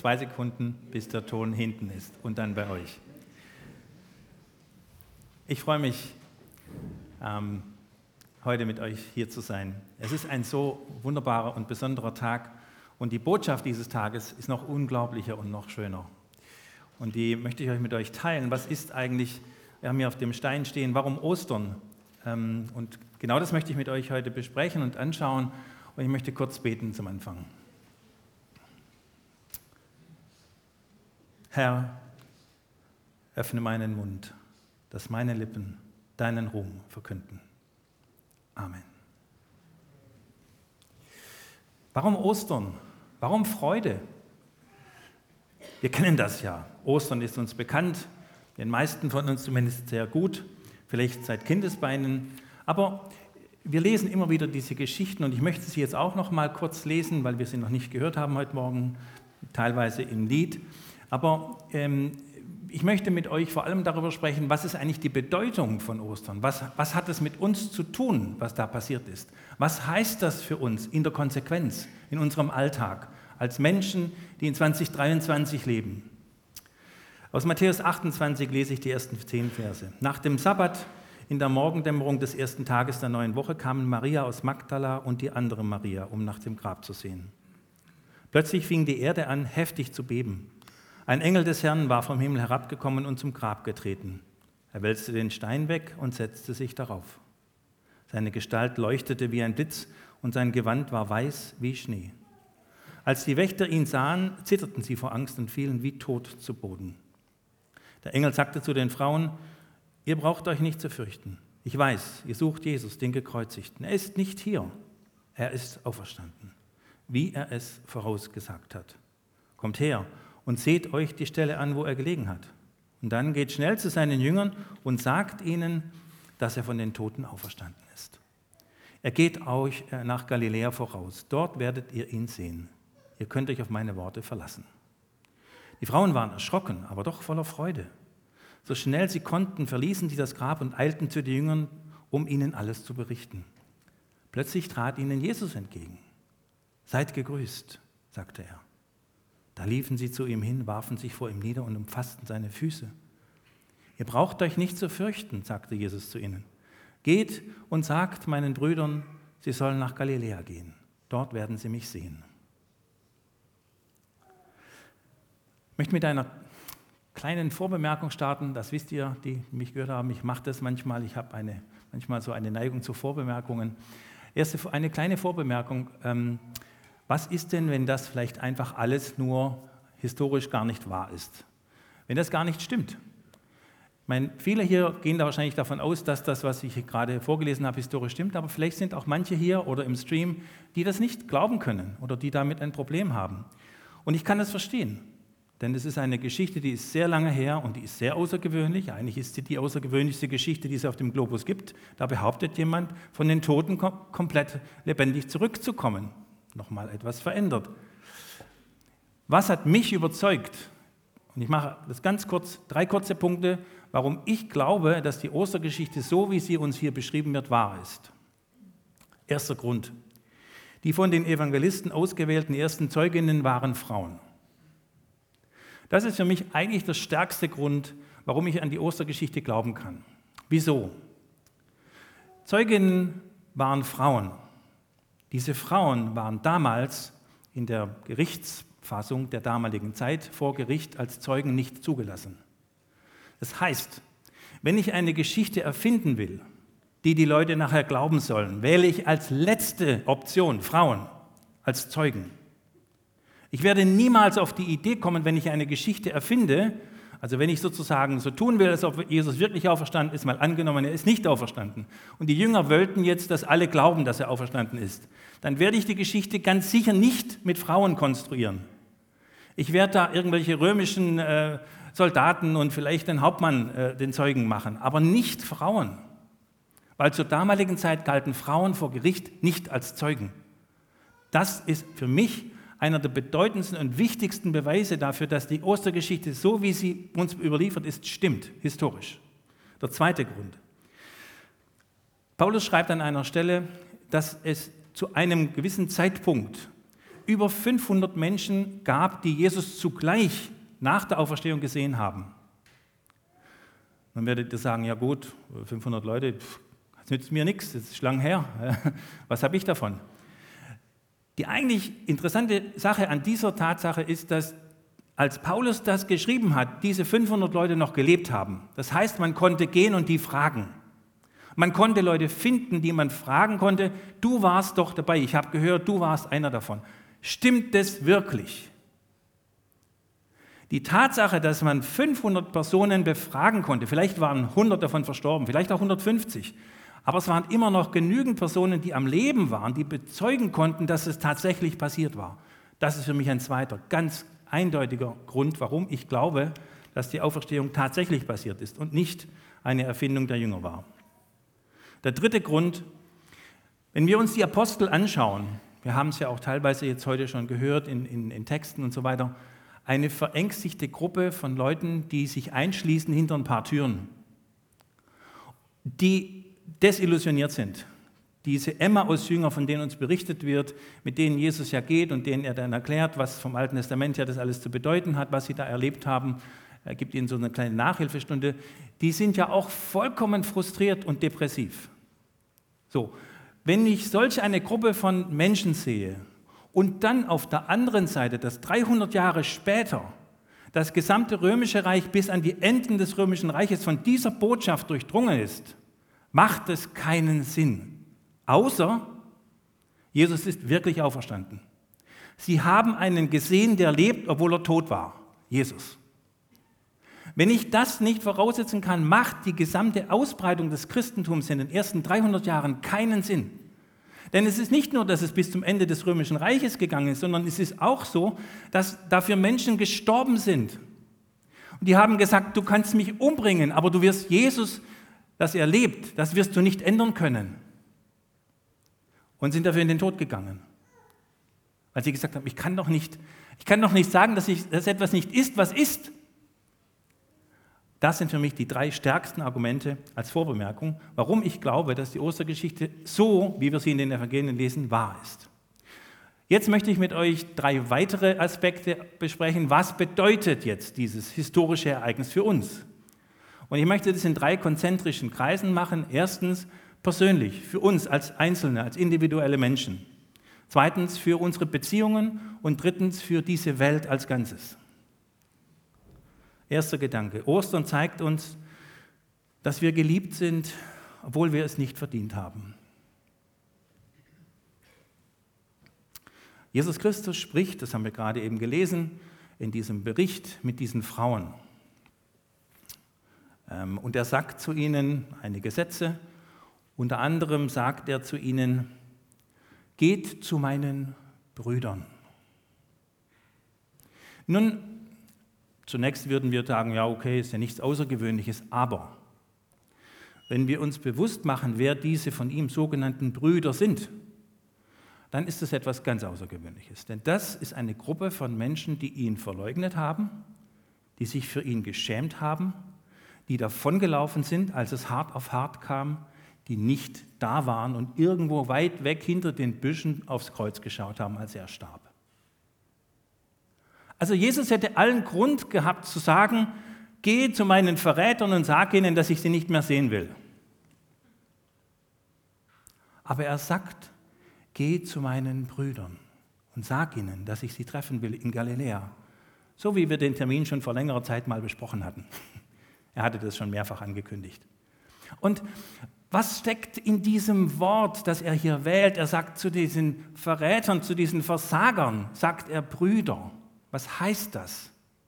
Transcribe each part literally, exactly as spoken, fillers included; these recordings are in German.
zwei Sekunden, bis der Ton hinten ist und dann bei euch. Ich freue mich, ähm, heute mit euch hier zu sein. Es ist ein so wunderbarer und besonderer Tag und die Botschaft dieses Tages ist noch unglaublicher und noch schöner. Und die möchte ich euch mit euch teilen. Was ist eigentlich, wir haben hier auf dem Stein stehen, warum Ostern? Ähm, und genau das möchte ich mit euch heute besprechen und anschauen. Und ich möchte kurz beten zum Anfang. Herr, öffne meinen Mund, dass meine Lippen deinen Ruhm verkünden. Amen. Warum Ostern? Warum Freude? Wir kennen das ja. Ostern ist uns bekannt, den meisten von uns zumindest sehr gut, vielleicht seit Kindesbeinen. Aber wir lesen immer wieder diese Geschichten und ich möchte sie jetzt auch noch mal kurz lesen, weil wir sie noch nicht gehört haben heute Morgen, teilweise im Lied. Aber ähm, ich möchte mit euch vor allem darüber sprechen, was ist eigentlich die Bedeutung von Ostern? Was, was hat es mit uns zu tun, was da passiert ist? Was heißt das für uns in der Konsequenz, in unserem Alltag, als Menschen, die in zwanzig dreiundzwanzig leben? Aus Matthäus achtundzwanzig lese ich die ersten zehn Verse. Nach dem Sabbat, in der Morgendämmerung des ersten Tages der neuen Woche, kamen Maria aus Magdala und die andere Maria, um nach dem Grab zu sehen. Plötzlich fing die Erde an, heftig zu beben. Ein Engel des Herrn war vom Himmel herabgekommen und zum Grab getreten. Er wälzte den Stein weg und setzte sich darauf. Seine Gestalt leuchtete wie ein Blitz und sein Gewand war weiß wie Schnee. Als die Wächter ihn sahen, zitterten sie vor Angst und fielen wie tot zu Boden. Der Engel sagte zu den Frauen: Ihr braucht euch nicht zu fürchten. Ich weiß, ihr sucht Jesus, den Gekreuzigten. Er ist nicht hier. Er ist auferstanden, wie er es vorausgesagt hat. Kommt her und seht euch die Stelle an, wo er gelegen hat. Und dann geht schnell zu seinen Jüngern und sagt ihnen, dass er von den Toten auferstanden ist. Er geht euch nach Galiläa voraus. Dort werdet ihr ihn sehen. Ihr könnt euch auf meine Worte verlassen. Die Frauen waren erschrocken, aber doch voller Freude. So schnell sie konnten, verließen sie das Grab und eilten zu den Jüngern, um ihnen alles zu berichten. Plötzlich trat ihnen Jesus entgegen. Seid gegrüßt, sagte er. Da liefen sie zu ihm hin, warfen sich vor ihm nieder und umfassten seine Füße. Ihr braucht euch nicht zu fürchten, sagte Jesus zu ihnen. Geht und sagt meinen Brüdern, sie sollen nach Galiläa gehen. Dort werden sie mich sehen. Ich möchte mit einer kleinen Vorbemerkung starten. Das wisst ihr, die mich gehört haben. Ich mache das manchmal. Ich habe eine, manchmal so eine Neigung zu Vorbemerkungen. Erste, eine kleine Vorbemerkung. Ähm, was ist denn, wenn das vielleicht einfach alles nur historisch gar nicht wahr ist? Wenn das gar nicht stimmt? Ich meine, viele hier gehen da wahrscheinlich davon aus, dass das, was ich gerade vorgelesen habe, historisch stimmt. Aber vielleicht sind auch manche hier oder im Stream, die das nicht glauben können oder die damit ein Problem haben. Und ich kann das verstehen. Denn es ist eine Geschichte, die ist sehr lange her und die ist sehr außergewöhnlich. Eigentlich ist sie die außergewöhnlichste Geschichte, die es auf dem Globus gibt. Da behauptet jemand, von den Toten kom- komplett lebendig zurückzukommen. Nochmal etwas verändert. Was hat mich überzeugt? Und ich mache das ganz kurz, drei kurze Punkte, warum ich glaube, dass die Ostergeschichte, so wie sie uns hier beschrieben wird, wahr ist. Erster Grund. Die von den Evangelisten ausgewählten ersten Zeuginnen waren Frauen. Das ist für mich eigentlich der stärkste Grund, warum ich an die Ostergeschichte glauben kann. Wieso? Zeuginnen waren Frauen. Diese Frauen waren damals in der Gerichtsfassung der damaligen Zeit vor Gericht als Zeugen nicht zugelassen. Das heißt, wenn ich eine Geschichte erfinden will, die die Leute nachher glauben sollen, wähle ich als letzte Option Frauen als Zeugen. Ich werde niemals auf die Idee kommen, wenn ich eine Geschichte erfinde, also wenn ich sozusagen so tun will, als ob Jesus wirklich auferstanden ist, mal angenommen, er ist nicht auferstanden, und die Jünger wollten jetzt, dass alle glauben, dass er auferstanden ist, dann werde ich die Geschichte ganz sicher nicht mit Frauen konstruieren. Ich werde da irgendwelche römischen äh, Soldaten und vielleicht den Hauptmann äh, den Zeugen machen, aber nicht Frauen. Weil zur damaligen Zeit galten Frauen vor Gericht nicht als Zeugen. Das ist für mich einer der bedeutendsten und wichtigsten Beweise dafür, dass die Ostergeschichte, so wie sie uns überliefert ist, stimmt, historisch. Der zweite Grund. Paulus schreibt an einer Stelle, dass es zu einem gewissen Zeitpunkt über fünfhundert Menschen gab, die Jesus zugleich nach der Auferstehung gesehen haben. Dann werdet ihr sagen, ja gut, fünfhundert Leute, pff, das nützt mir nichts, das ist lang her. Was habe ich davon? Die eigentlich interessante Sache an dieser Tatsache ist, dass als Paulus das geschrieben hat, diese fünfhundert Leute noch gelebt haben. Das heißt, man konnte gehen und die fragen. Man konnte Leute finden, die man fragen konnte, du warst doch dabei, ich habe gehört, du warst einer davon. Stimmt das wirklich? Die Tatsache, dass man fünfhundert Personen befragen konnte, vielleicht waren hundert davon verstorben, vielleicht auch hundertfünfzig, aber es waren immer noch genügend Personen, die am Leben waren, die bezeugen konnten, dass es tatsächlich passiert war. Das ist für mich ein zweiter, ganz eindeutiger Grund, warum ich glaube, dass die Auferstehung tatsächlich passiert ist und nicht eine Erfindung der Jünger war. Der dritte Grund, wenn wir uns die Apostel anschauen, wir haben es ja auch teilweise jetzt heute schon gehört in, in, in Texten und so weiter, eine verängstigte Gruppe von Leuten, die sich einschließen hinter ein paar Türen, die desillusioniert sind. Diese Emmaus-Jünger, von denen uns berichtet wird, mit denen Jesus ja geht und denen er dann erklärt, was vom Alten Testament ja das alles zu bedeuten hat, was sie da erlebt haben, er gibt ihnen so eine kleine Nachhilfestunde, die sind ja auch vollkommen frustriert und depressiv. So, wenn ich solch eine Gruppe von Menschen sehe und dann auf der anderen Seite, dass dreihundert Jahre später das gesamte römische Reich bis an die Enden des römischen Reiches von dieser Botschaft durchdrungen ist, macht es keinen Sinn. Außer, Jesus ist wirklich auferstanden. Sie haben einen gesehen, der lebt, obwohl er tot war. Jesus. Wenn ich das nicht voraussetzen kann, macht die gesamte Ausbreitung des Christentums in den ersten dreihundert Jahren keinen Sinn. Denn es ist nicht nur, dass es bis zum Ende des Römischen Reiches gegangen ist, sondern es ist auch so, dass dafür Menschen gestorben sind. Und die haben gesagt, du kannst mich umbringen, aber du wirst Jesus, dass er lebt, das wirst du nicht ändern können. Und sind dafür in den Tod gegangen. Weil sie gesagt haben, ich kann doch nicht, ich kann doch nicht sagen, dass, ich, dass etwas nicht ist, was ist. Das sind für mich die drei stärksten Argumente als Vorbemerkung, warum ich glaube, dass die Ostergeschichte so, wie wir sie in den Evangelien lesen, wahr ist. Jetzt möchte ich mit euch drei weitere Aspekte besprechen. Was bedeutet jetzt dieses historische Ereignis für uns? Und ich möchte das in drei konzentrischen Kreisen machen. Erstens, persönlich, für uns als Einzelne, als individuelle Menschen. Zweitens, für unsere Beziehungen und drittens, für diese Welt als Ganzes. Erster Gedanke. Ostern zeigt uns, dass wir geliebt sind, obwohl wir es nicht verdient haben. Jesus Christus spricht, das haben wir gerade eben gelesen, in diesem Bericht mit diesen Frauen. Und er sagt zu ihnen einige Sätze. Unter anderem sagt er zu ihnen, geht zu meinen Brüdern. Nun, zunächst würden wir sagen, ja okay, ist ja nichts Außergewöhnliches, aber wenn wir uns bewusst machen, wer diese von ihm sogenannten Brüder sind, dann ist das etwas ganz Außergewöhnliches. Denn das ist eine Gruppe von Menschen, die ihn verleugnet haben, die sich für ihn geschämt haben, die davongelaufen sind, als es hart auf hart kam, die nicht da waren und irgendwo weit weg hinter den Büschen aufs Kreuz geschaut haben, als er starb. Also Jesus hätte allen Grund gehabt zu sagen, geh zu meinen Verrätern und sag ihnen, dass ich sie nicht mehr sehen will. Aber er sagt, geh zu meinen Brüdern und sag ihnen, dass ich sie treffen will in Galiläa. So wie wir den Termin schon vor längerer Zeit mal besprochen hatten. Er hatte das schon mehrfach angekündigt. Und was steckt in diesem Wort, das er hier wählt? Er sagt zu diesen Verrätern, zu diesen Versagern, sagt er Brüder. Was heißt das?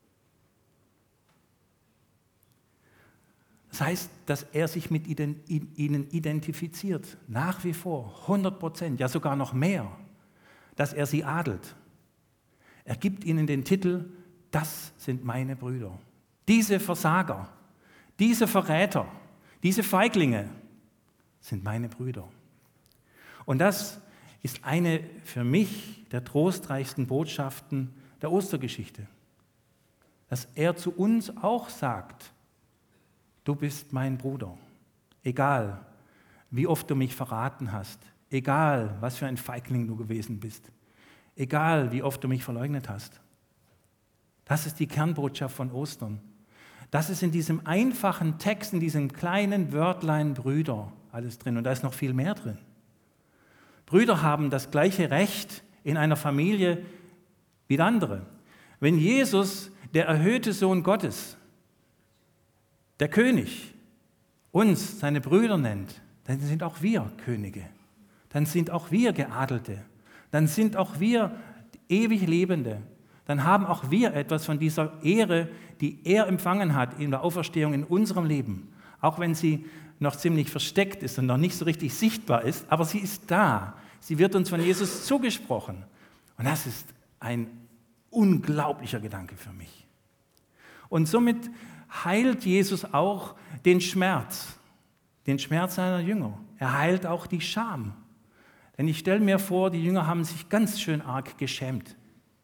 Das heißt, dass er sich mit ihnen identifiziert, nach wie vor, hundert Prozent, ja sogar noch mehr, dass er sie adelt. Er gibt ihnen den Titel, das sind meine Brüder. Diese Versager, diese Verräter, diese Feiglinge sind meine Brüder. Und das ist eine für mich der trostreichsten Botschaften der Ostergeschichte, dass er zu uns auch sagt, du bist mein Bruder, egal wie oft du mich verraten hast, egal was für ein Feigling du gewesen bist, egal wie oft du mich verleugnet hast. Das ist die Kernbotschaft von Ostern. Das ist in diesem einfachen Text, in diesem kleinen Wörtlein Brüder alles drin. Und da ist noch viel mehr drin. Brüder haben das gleiche Recht in einer Familie wie andere. Wenn Jesus, der erhöhte Sohn Gottes, der König, uns, seine Brüder nennt, dann sind auch wir Könige. Dann sind auch wir Geadelte. Dann sind auch wir ewig Lebende. Dann haben auch wir etwas von dieser Ehre, die er empfangen hat in der Auferstehung in unserem Leben. Auch wenn sie noch ziemlich versteckt ist und noch nicht so richtig sichtbar ist, aber sie ist da. Sie wird uns von Jesus zugesprochen. Und das ist ein unglaublicher Gedanke für mich. Und somit heilt Jesus auch den Schmerz, den Schmerz seiner Jünger. Er heilt auch die Scham. Denn ich stelle mir vor, die Jünger haben sich ganz schön arg geschämt.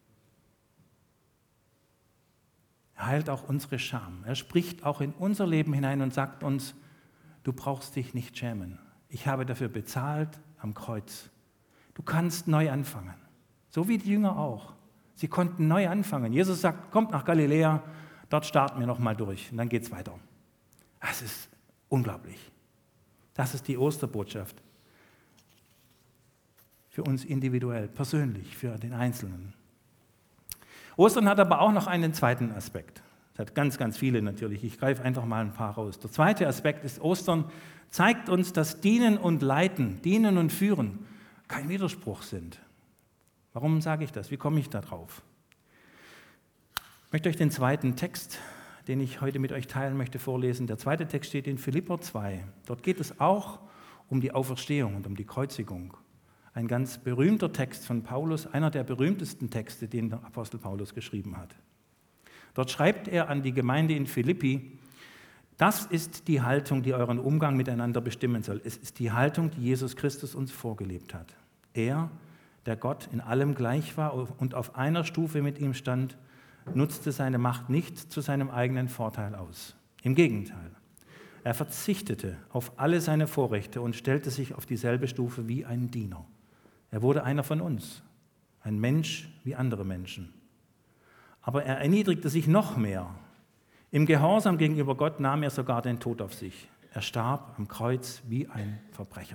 Er heilt auch unsere Scham. Er spricht auch in unser Leben hinein und sagt uns, du brauchst dich nicht schämen. Ich habe dafür bezahlt am Kreuz. Du kannst neu anfangen. So wie die Jünger auch. Sie konnten neu anfangen. Jesus sagt, kommt nach Galiläa, dort starten wir nochmal durch und dann geht es weiter. Das ist unglaublich. Das ist die Osterbotschaft. Für uns individuell, persönlich, für den Einzelnen. Ostern hat aber auch noch einen zweiten Aspekt. Es hat ganz, ganz viele natürlich. Ich greife einfach mal ein paar raus. Der zweite Aspekt ist, Ostern zeigt uns, dass Dienen und Leiten, Dienen und Führen kein Widerspruch sind. Warum sage ich das? Wie komme ich da drauf? Ich möchte euch den zweiten Text, den ich heute mit euch teilen möchte, vorlesen. Der zweite Text steht in Philipper zwei. Dort geht es auch um die Auferstehung und um die Kreuzigung. Ein ganz berühmter Text von Paulus, einer der berühmtesten Texte, den der Apostel Paulus geschrieben hat. Dort schreibt er an die Gemeinde in Philippi, das ist die Haltung, die euren Umgang miteinander bestimmen soll. Es ist die Haltung, die Jesus Christus uns vorgelebt hat. Er, der Gott in allem gleich war und auf einer Stufe mit ihm stand, nutzte seine Macht nicht zu seinem eigenen Vorteil aus. Im Gegenteil, er verzichtete auf alle seine Vorrechte und stellte sich auf dieselbe Stufe wie ein Diener. Er wurde einer von uns, ein Mensch wie andere Menschen. Aber er erniedrigte sich noch mehr. Im Gehorsam gegenüber Gott nahm er sogar den Tod auf sich. Er starb am Kreuz wie ein Verbrecher.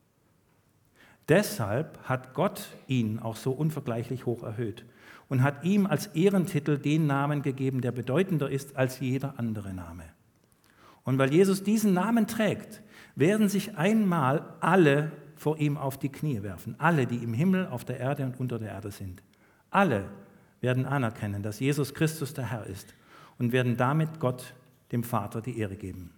Deshalb hat Gott ihn auch so unvergleichlich hoch erhöht und hat ihm als Ehrentitel den Namen gegeben, der bedeutender ist als jeder andere Name. Und weil Jesus diesen Namen trägt, werden sich einmal alle vor ihm auf die Knie werfen. Alle, die im Himmel, auf der Erde und unter der Erde sind. Alle werden anerkennen, dass Jesus Christus der Herr ist und werden damit Gott, dem Vater, die Ehre geben.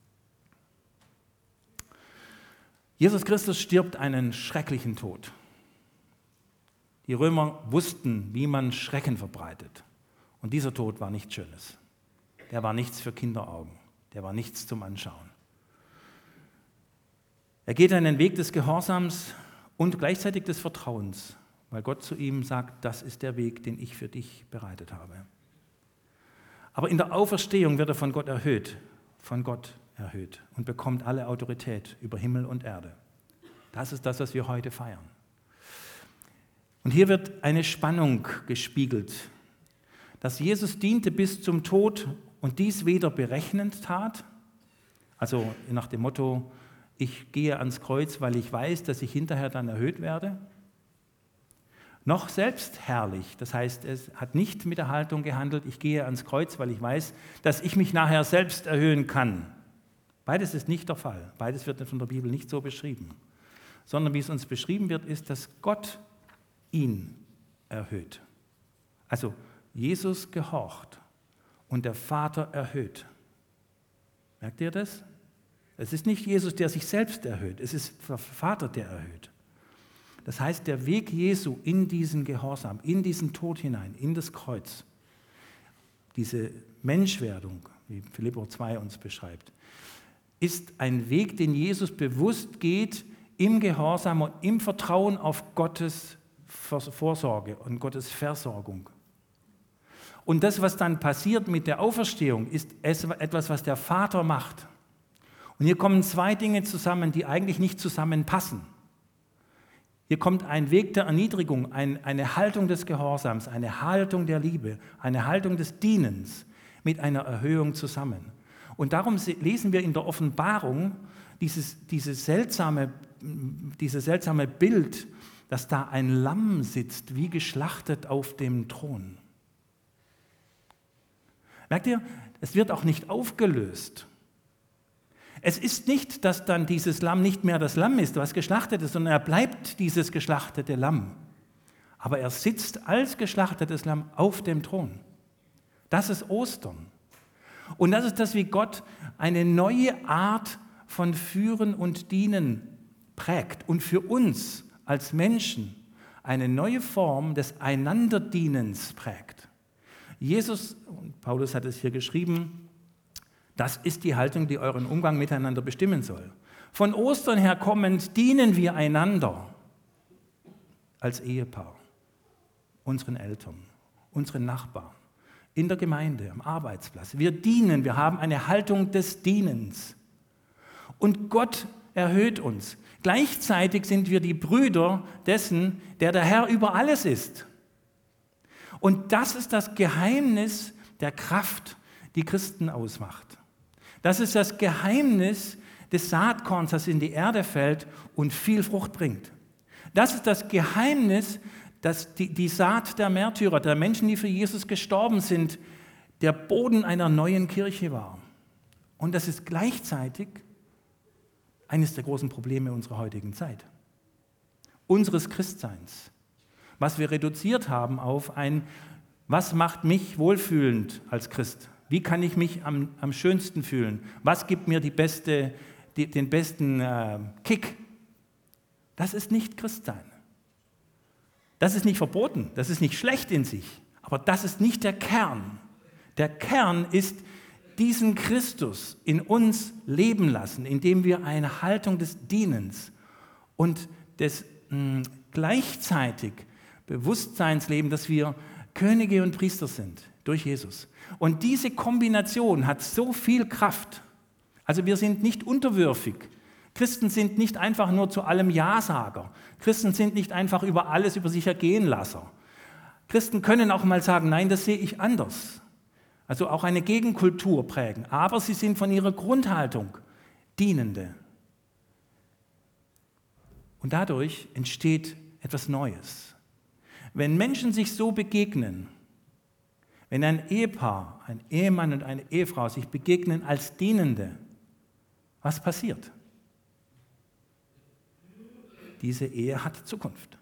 Jesus Christus stirbt einen schrecklichen Tod. Die Römer wussten, wie man Schrecken verbreitet. Und dieser Tod war nichts Schönes. Der war nichts für Kinderaugen. Der war nichts zum Anschauen. Er geht einen Weg des Gehorsams und gleichzeitig des Vertrauens, weil Gott zu ihm sagt, das ist der Weg, den ich für dich bereitet habe. Aber in der Auferstehung wird er von Gott erhöht, von Gott erhöht und bekommt alle Autorität über Himmel und Erde. Das ist das, was wir heute feiern. Und hier wird eine Spannung gespiegelt, dass Jesus diente bis zum Tod und dies weder berechnend tat, also nach dem Motto, ich gehe ans Kreuz, weil ich weiß, dass ich hinterher dann erhöht werde, noch selbstherrlich. Das heißt, es hat nicht mit der Haltung gehandelt, ich gehe ans Kreuz, weil ich weiß, dass ich mich nachher selbst erhöhen kann. Beides ist nicht der Fall. Beides wird von der Bibel nicht so beschrieben. Sondern wie es uns beschrieben wird, ist, dass Gott ihn erhöht. Also Jesus gehorcht und der Vater erhöht. Merkt ihr das? Es ist nicht Jesus, der sich selbst erhöht, es ist der Vater, der erhöht. Das heißt, der Weg Jesu in diesen Gehorsam, in diesen Tod hinein, in das Kreuz, diese Menschwerdung, wie Philipper zwei uns beschreibt, ist ein Weg, den Jesus bewusst geht, im Gehorsam und im Vertrauen auf Gottes Vorsorge und Gottes Versorgung. Und das, was dann passiert mit der Auferstehung, ist etwas, was der Vater macht. Und hier kommen zwei Dinge zusammen, die eigentlich nicht zusammenpassen. Hier kommt ein Weg der Erniedrigung, ein, eine Haltung des Gehorsams, eine Haltung der Liebe, eine Haltung des Dienens mit einer Erhöhung zusammen. Und darum lesen wir in der Offenbarung dieses, dieses, seltsame, dieses seltsame Bild, dass da ein Lamm sitzt, wie geschlachtet auf dem Thron. Merkt ihr, es wird auch nicht aufgelöst. Es ist nicht, dass dann dieses Lamm nicht mehr das Lamm ist, was geschlachtet ist, sondern er bleibt dieses geschlachtete Lamm. Aber er sitzt als geschlachtetes Lamm auf dem Thron. Das ist Ostern. Und das ist das, wie Gott eine neue Art von Führen und Dienen prägt und für uns als Menschen eine neue Form des Einanderdienens prägt. Jesus, und Paulus hat es hier geschrieben, das ist die Haltung, die euren Umgang miteinander bestimmen soll. Von Ostern her kommend dienen wir einander als Ehepaar, unseren Eltern, unseren Nachbarn, in der Gemeinde, am Arbeitsplatz. Wir dienen, wir haben eine Haltung des Dienens. Und Gott erhöht uns. Gleichzeitig sind wir die Brüder dessen, der der Herr über alles ist. Und das ist das Geheimnis der Kraft, die Christen ausmacht. Das ist das Geheimnis des Saatkorns, das in die Erde fällt und viel Frucht bringt. Das ist das Geheimnis, dass die, die Saat der Märtyrer, der Menschen, die für Jesus gestorben sind, der Boden einer neuen Kirche war. Und das ist gleichzeitig eines der großen Probleme unserer heutigen Zeit, unseres Christseins, was wir reduziert haben auf ein, was macht mich wohlfühlend als Christ? Wie kann ich mich am, am schönsten fühlen? Was gibt mir die beste, die, den besten äh, Kick? Das ist nicht Christsein. Das ist nicht verboten, das ist nicht schlecht in sich, aber das ist nicht der Kern. Der Kern ist, diesen Christus in uns leben lassen, indem wir eine Haltung des Dienens und des mh, gleichzeitig Bewusstseins leben, dass wir Könige und Priester sind durch Jesus. Und diese Kombination hat so viel Kraft. Also wir sind nicht unterwürfig. Christen sind nicht einfach nur zu allem Ja-Sager. Christen sind nicht einfach über alles über sich ergehen Lasser. Christen können auch mal sagen, nein, das sehe ich anders. Also auch eine Gegenkultur prägen. Aber sie sind von ihrer Grundhaltung Dienende. Und dadurch entsteht etwas Neues. Wenn Menschen sich so begegnen, wenn ein Ehepaar, ein Ehemann und eine Ehefrau sich begegnen als Dienende, was passiert? Diese Ehe hat Zukunft.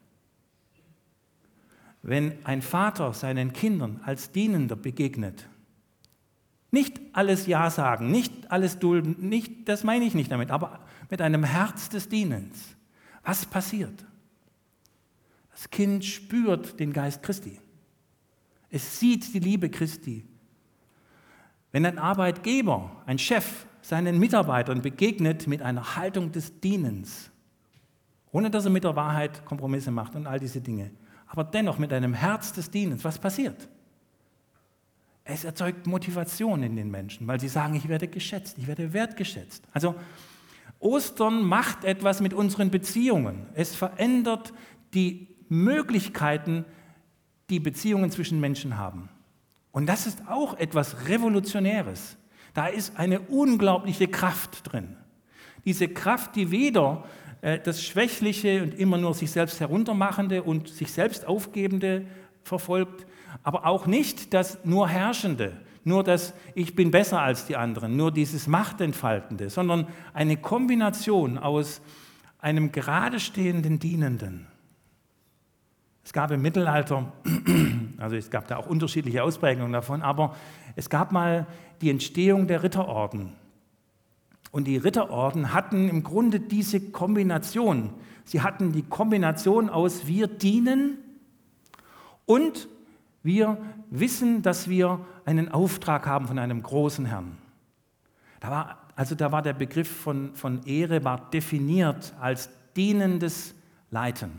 Wenn ein Vater seinen Kindern als Dienender begegnet, nicht alles Ja sagen, nicht alles dulden, nicht, das meine ich nicht damit, aber mit einem Herz des Dienens. Was passiert? Das Kind spürt den Geist Christi. Es sieht die Liebe Christi. Wenn ein Arbeitgeber, ein Chef seinen Mitarbeitern begegnet mit einer Haltung des Dienens, ohne dass er mit der Wahrheit Kompromisse macht und all diese Dinge, aber dennoch mit einem Herz des Dienens, was passiert? Es erzeugt Motivation in den Menschen, weil sie sagen, ich werde geschätzt, ich werde wertgeschätzt. Also Ostern macht etwas mit unseren Beziehungen. Es verändert die Möglichkeiten, die Beziehungen zwischen Menschen haben. Und das ist auch etwas Revolutionäres. Da ist eine unglaubliche Kraft drin. Diese Kraft, die weder äh, das Schwächliche und immer nur sich selbst heruntermachende und sich selbst aufgebende verfolgt, aber auch nicht das nur Herrschende, nur das Ich bin besser als die anderen, nur dieses Machtentfaltende, sondern eine Kombination aus einem gerade stehenden Dienenden. Es gab im Mittelalter, also es gab da auch unterschiedliche Ausprägungen davon, aber es gab mal die Entstehung der Ritterorden. Und die Ritterorden hatten im Grunde diese Kombination. Sie hatten die Kombination aus wir dienen und wir wissen, dass wir einen Auftrag haben von einem großen Herrn. Da war, also da war der Begriff von, von Ehre war definiert als dienendes Leiten.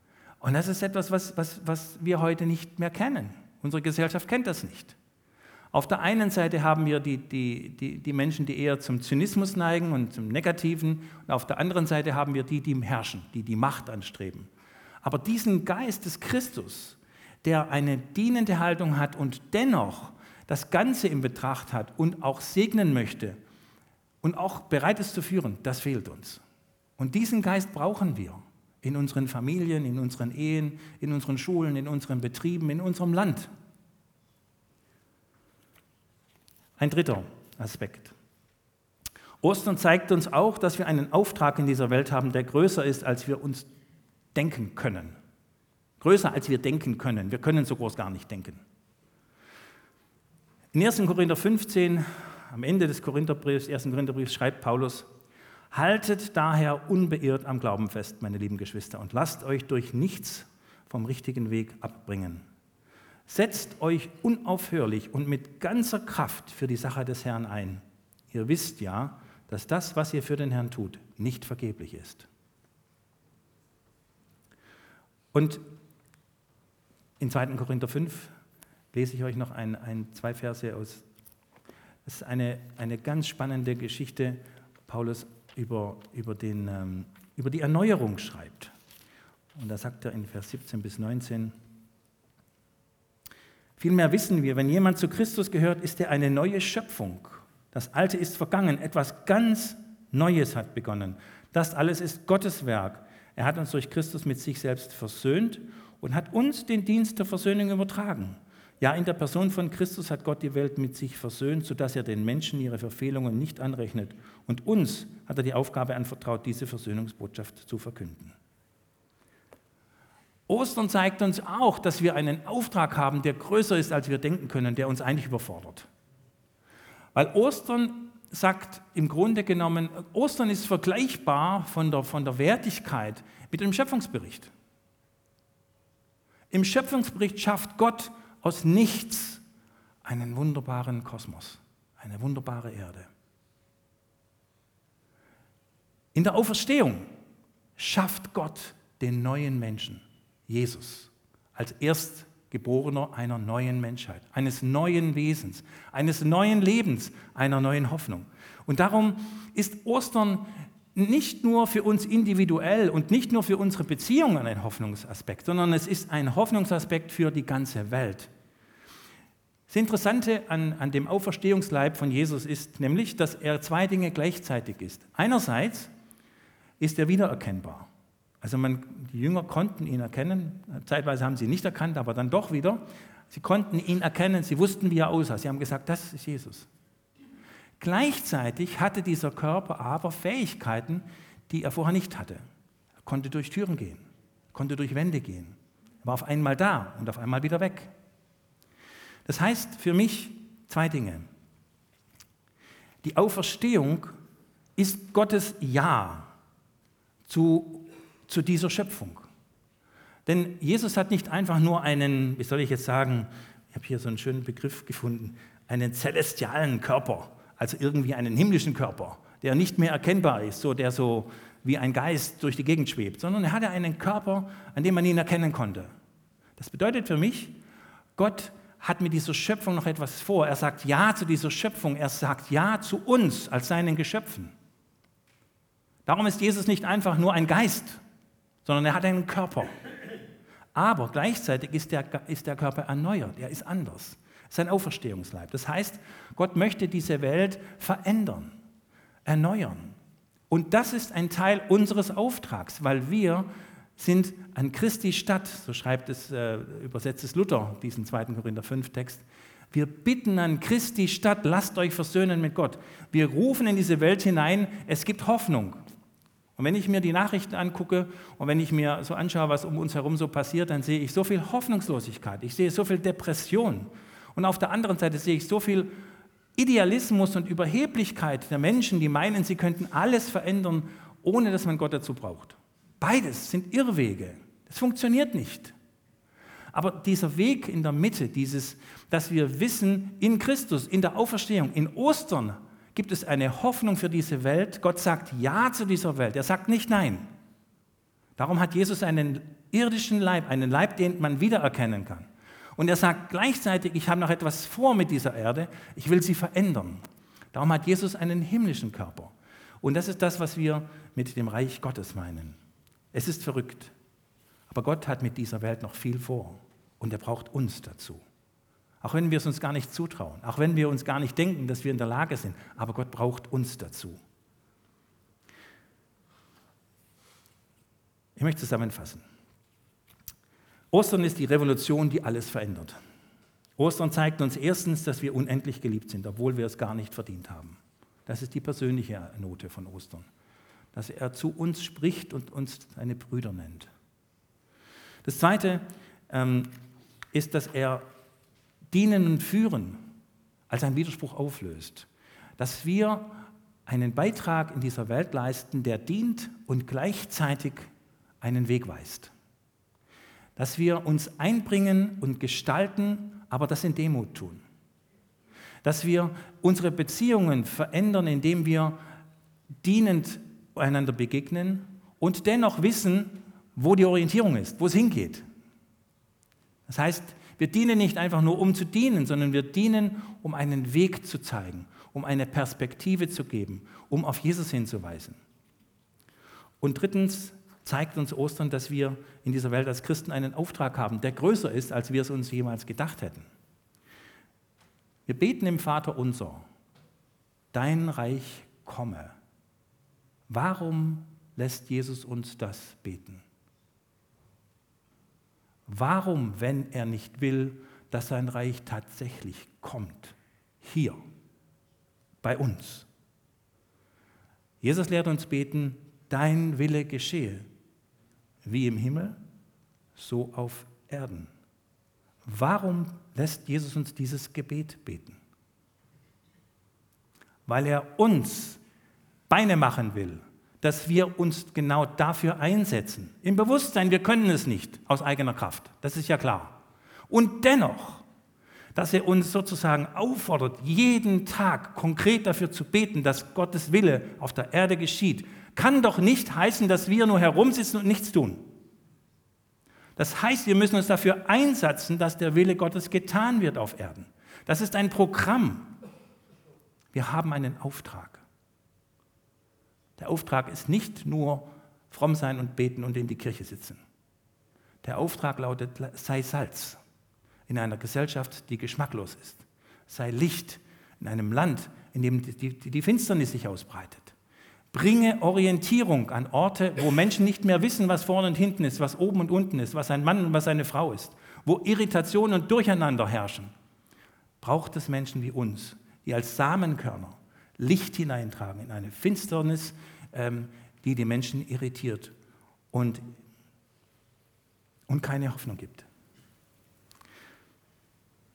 Und das ist etwas, was, was, was wir heute nicht mehr kennen. Unsere Gesellschaft kennt das nicht. Auf der einen Seite haben wir die, die, die, die Menschen, die eher zum Zynismus neigen und zum Negativen. Und auf der anderen Seite haben wir die, die herrschen, die die Macht anstreben. Aber diesen Geist des Christus, der eine dienende Haltung hat und dennoch das Ganze in Betracht hat und auch segnen möchte und auch bereit ist zu führen, das fehlt uns. Und diesen Geist brauchen wir in unseren Familien, in unseren Ehen, in unseren Schulen, in unseren Betrieben, in unserem Land. Ein dritter Aspekt. Ostern zeigt uns auch, dass wir einen Auftrag in dieser Welt haben, der größer ist, als wir uns denken können. Größer, als wir denken können. Wir können so groß gar nicht denken. In ersten Korinther fünfzehn, am Ende des Korintherbriefs, ersten Korintherbriefs, schreibt Paulus: Haltet daher unbeirrt am Glauben fest, meine lieben Geschwister, und lasst euch durch nichts vom richtigen Weg abbringen. Setzt euch unaufhörlich und mit ganzer Kraft für die Sache des Herrn ein. Ihr wisst ja, dass das, was ihr für den Herrn tut, nicht vergeblich ist. Und in zweiten Korinther fünf lese ich euch noch ein, ein, zwei Verse aus. Das ist eine, eine ganz spannende Geschichte, Paulus über, über, den, ähm, über die Erneuerung schreibt. Und da sagt er in Vers siebzehn bis neunzehn: Vielmehr wissen wir, wenn jemand zu Christus gehört, ist er eine neue Schöpfung. Das Alte ist vergangen, etwas ganz Neues hat begonnen. Das alles ist Gottes Werk. Er hat uns durch Christus mit sich selbst versöhnt und hat uns den Dienst der Versöhnung übertragen. Ja, in der Person von Christus hat Gott die Welt mit sich versöhnt, sodass er den Menschen ihre Verfehlungen nicht anrechnet. Und uns hat er die Aufgabe anvertraut, diese Versöhnungsbotschaft zu verkünden. Ostern zeigt uns auch, dass wir einen Auftrag haben, der größer ist, als wir denken können, der uns eigentlich überfordert. Weil Ostern sagt im Grunde genommen, Ostern ist vergleichbar von der, von der Wertigkeit mit dem Schöpfungsbericht. Im Schöpfungsbericht schafft Gott aus nichts einen wunderbaren Kosmos, eine wunderbare Erde. In der Auferstehung schafft Gott den neuen Menschen, Jesus, als Erstgeborener einer neuen Menschheit, eines neuen Wesens, eines neuen Lebens, einer neuen Hoffnung. Und darum ist Ostern nicht nur für uns individuell und nicht nur für unsere Beziehungen ein Hoffnungsaspekt, sondern es ist ein Hoffnungsaspekt für die ganze Welt. Das Interessante an, an dem Auferstehungsleib von Jesus ist nämlich, dass er zwei Dinge gleichzeitig ist. Einerseits ist er wiedererkennbar. Also man, die Jünger konnten ihn erkennen, zeitweise haben sie ihn nicht erkannt, aber dann doch wieder. Sie konnten ihn erkennen, sie wussten, wie er aussah. Sie haben gesagt, das ist Jesus. Gleichzeitig hatte dieser Körper aber Fähigkeiten, die er vorher nicht hatte. Er konnte durch Türen gehen, konnte durch Wände gehen. Er war auf einmal da und auf einmal wieder weg. Das heißt für mich zwei Dinge. Die Auferstehung ist Gottes Ja zu, zu dieser Schöpfung. Denn Jesus hat nicht einfach nur einen, wie soll ich jetzt sagen, ich habe hier so einen schönen Begriff gefunden, einen celestialen Körper, also irgendwie einen himmlischen Körper, der nicht mehr erkennbar ist, so der so wie ein Geist durch die Gegend schwebt, sondern er hatte einen Körper, an dem man ihn erkennen konnte. Das bedeutet für mich, Gott hat mit dieser Schöpfung noch etwas vor. Er sagt Ja zu dieser Schöpfung, er sagt Ja zu uns als seinen Geschöpfen. Darum ist Jesus nicht einfach nur ein Geist, sondern er hat einen Körper. Aber gleichzeitig ist der, ist der Körper erneuert, er ist anders. Es ist ein Auferstehungsleib. Das heißt, Gott möchte diese Welt verändern, erneuern. Und das ist ein Teil unseres Auftrags, weil wir sind an Christi Stadt, so schreibt es, äh, übersetzt es Luther, diesen zweiten Korinther fünf Text. Wir bitten an Christi Stadt, lasst euch versöhnen mit Gott. Wir rufen in diese Welt hinein, es gibt Hoffnung. Und wenn ich mir die Nachrichten angucke und wenn ich mir so anschaue, was um uns herum so passiert, dann sehe ich so viel Hoffnungslosigkeit, ich sehe so viel Depression. Und auf der anderen Seite sehe ich so viel Idealismus und Überheblichkeit der Menschen, die meinen, sie könnten alles verändern, ohne dass man Gott dazu braucht. Beides sind Irrwege. Das funktioniert nicht. Aber dieser Weg in der Mitte, dieses, dass wir wissen, in Christus, in der Auferstehung, in Ostern gibt es eine Hoffnung für diese Welt. Gott sagt Ja zu dieser Welt. Er sagt nicht Nein. Darum hat Jesus einen irdischen Leib, einen Leib, den man wiedererkennen kann. Und er sagt gleichzeitig, ich habe noch etwas vor mit dieser Erde, ich will sie verändern. Darum hat Jesus einen himmlischen Körper. Und das ist das, was wir mit dem Reich Gottes meinen. Es ist verrückt, aber Gott hat mit dieser Welt noch viel vor und er braucht uns dazu. Auch wenn wir es uns gar nicht zutrauen, auch wenn wir uns gar nicht denken, dass wir in der Lage sind, aber Gott braucht uns dazu. Ich möchte zusammenfassen. Ostern ist die Revolution, die alles verändert. Ostern zeigt uns erstens, dass wir unendlich geliebt sind, obwohl wir es gar nicht verdient haben. Das ist die persönliche Note von Ostern, dass er zu uns spricht und uns seine Brüder nennt. Das Zweite ähm, ist, dass er Dienen und Führen als einen Widerspruch auflöst. Dass wir einen Beitrag in dieser Welt leisten, der dient und gleichzeitig einen Weg weist. Dass wir uns einbringen und gestalten, aber das in Demut tun. Dass wir unsere Beziehungen verändern, indem wir dienend einander begegnen und dennoch wissen, wo die Orientierung ist, wo es hingeht. Das heißt, wir dienen nicht einfach nur, um zu dienen, sondern wir dienen, um einen Weg zu zeigen, um eine Perspektive zu geben, um auf Jesus hinzuweisen. Und drittens zeigt uns Ostern, dass wir in dieser Welt als Christen einen Auftrag haben, der größer ist, als wir es uns jemals gedacht hätten. Wir beten im Vater unser, dein Reich komme. Warum lässt Jesus uns das beten? Warum, wenn er nicht will, dass sein Reich tatsächlich kommt? Hier, bei uns. Jesus lehrt uns beten, dein Wille geschehe, wie im Himmel, so auf Erden. Warum lässt Jesus uns dieses Gebet beten? Weil er uns Beine machen will, dass wir uns genau dafür einsetzen. Im Bewusstsein, wir können es nicht aus eigener Kraft, das ist ja klar. Und dennoch, dass er uns sozusagen auffordert, jeden Tag konkret dafür zu beten, dass Gottes Wille auf der Erde geschieht, kann doch nicht heißen, dass wir nur herumsitzen und nichts tun. Das heißt, wir müssen uns dafür einsetzen, dass der Wille Gottes getan wird auf Erden. Das ist ein Programm. Wir haben einen Auftrag. Der Auftrag ist nicht nur fromm sein und beten und in die Kirche sitzen. Der Auftrag lautet, sei Salz in einer Gesellschaft, die geschmacklos ist. Sei Licht in einem Land, in dem die, die, die Finsternis sich ausbreitet. Bringe Orientierung an Orte, wo Menschen nicht mehr wissen, was vorne und hinten ist, was oben und unten ist, was ein Mann und was eine Frau ist, wo Irritation und Durcheinander herrschen. Braucht es Menschen wie uns, die als Samenkörner Licht hineintragen in eine Finsternis, ähm, die die Menschen irritiert und, und keine Hoffnung gibt.